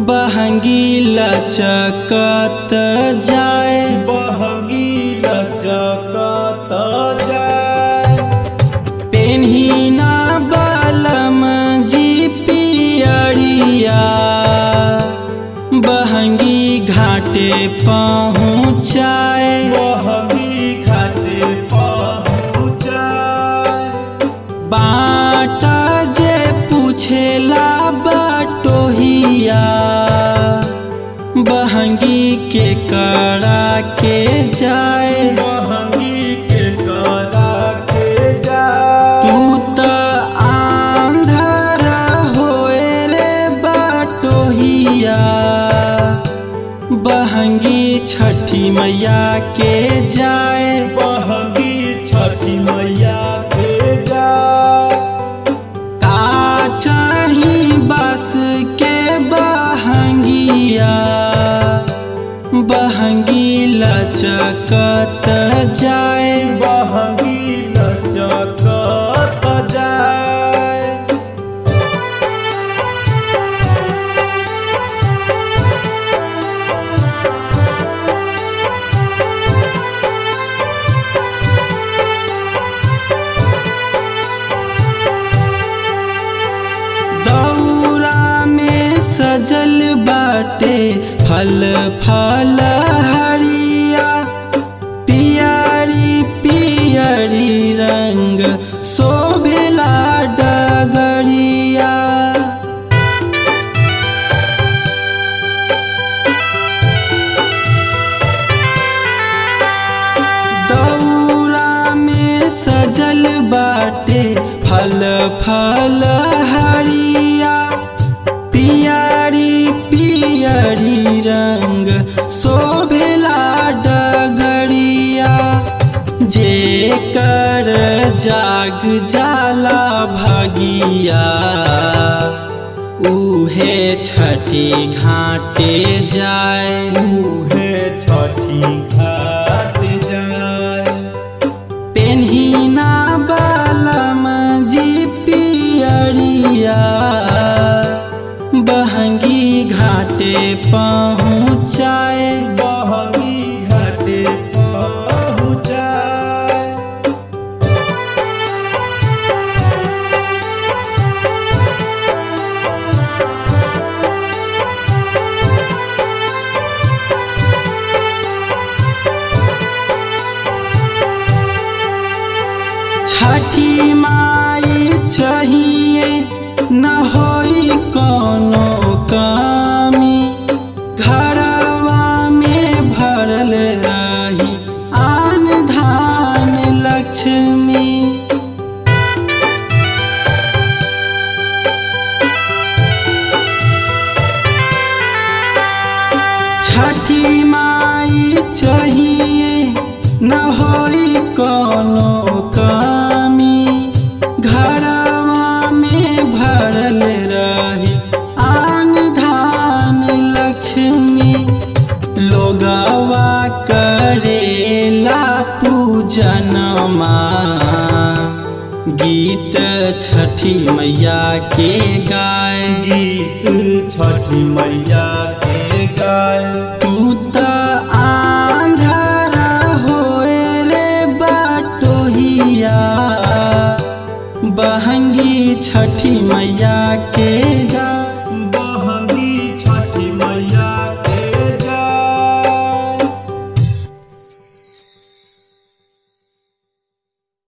बहंगी लचकत जाए, बहंगी लचकत जाए। पेन्ही ना बलम जी पियरिया, बहंगी घाटे पहुँचाए, बहंगी घाटे पहुँचाए। बाट जे पूछेला बटोहिया, बहंगी के करा के जाए, बहंगी के करा के जाए। तू त आंधर होए रे बटोहिया, बहंगी छठी मैया के जाए, बहंगी छठी मैया के जाए। का चाही बस के बहंगिया, बहंगी लचकत जाए, बहंगी लचकत जाए। दौरा में सजल बाटे फल फल हरिया, पियरी पियरी रंग शोभेला डगरिया। दौरा में सजल बाटे फल फल हरिया, पियरी पियरी रंग शोभेला डगरिया। जे कर जाग जाला भगिया, उहे छठी घाटे जाए, उहे छठी घाट जाए। पेन्ही ना बलम जी पियरिया, बहंगी घाटे पहुँचाए, बहंगी घाटे पहुँचाए। छठी माई चाहिए न होई कोनो कमी, घरवा में भरल रही आन धान लक्ष्मी। छठी माई चाहिए न होई कोनो कमी, घरवा में भरल रही आन धान लक्ष्मी। लोगवा करेला पूजनमा, गीत छठी मैया के गाए, गीत छठी मैया के गाए। तू त